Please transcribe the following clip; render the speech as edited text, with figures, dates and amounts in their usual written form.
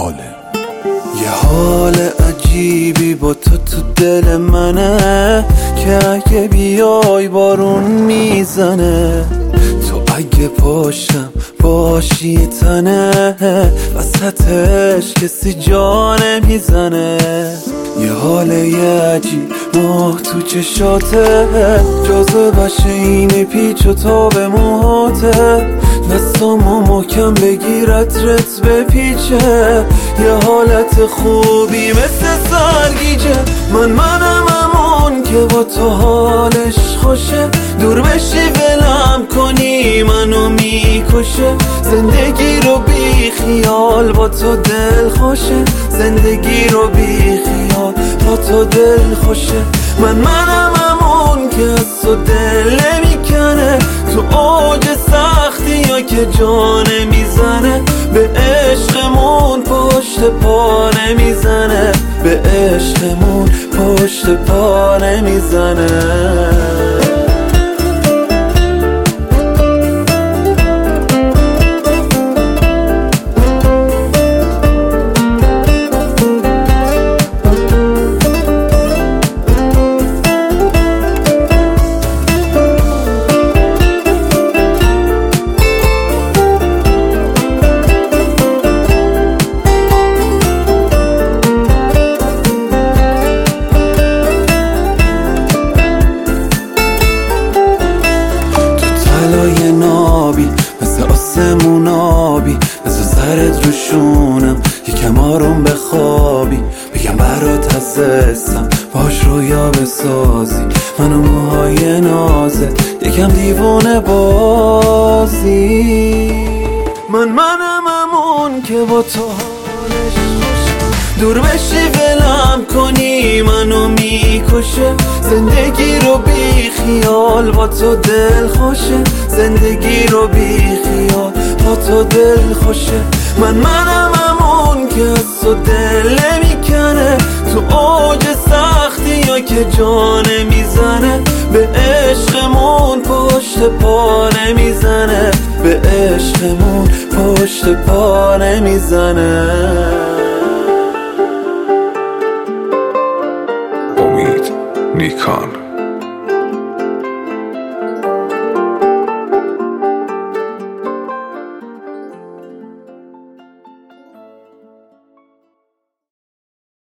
عالم. یه حال عجیبی با تو دل منه که اگه بیای بارون میزنه، تو اگه پاشم باشی تنه، وسطش کسی جا نمیزنه. یه حال عجیب ماه تو چشاته، جاذبش اینه پیچ و تاب موهاته، دستامو محکم بگیرت رت بپیچه. یه حالت خوبی مثل سرگیجه، منم همون که با تو حالش خوشه، دور بشی ولم کنی منو میکشه. زندگی رو بی خیال با تو دل خوشه، زندگی رو بی خیال با تو دل خوشه. منم همون که از تو دل نمیکنه، تو اوج سختی یا که جا نمیزنه، به عشقمون پشت پا نمیزنه، به عشقمون پشت پا نمیزنه. طلای نابی مثل آسمون آبی، مثل سرت روشونم یکم آروم بخوابی، بگم برات هستم باش رویا بسازی، منو موهای نازت یکم دیوونه بازی. منم همون که با تو حالش خوشه، دور بشی ولم کنی منو میکشه. زندگی رو بی خیال با تو دل خوشه، زندگی رو بی خیال با تو دل خوشه. منم همون که از تو دل نمیکنه، تو اوج سختی یا که جا نمیزنه، به عشقمون پشت پا نمیزنه، به عشقمون پشت پا نمیزنه. امید نیکان.